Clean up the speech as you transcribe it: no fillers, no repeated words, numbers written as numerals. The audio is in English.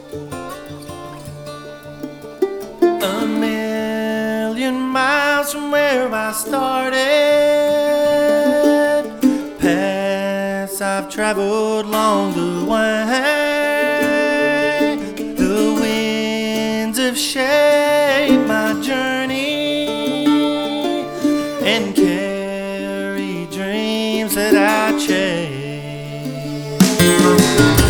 A million miles from where I started, paths I've traveled along the way. The winds have shaped my journey and carry dreams that I chase.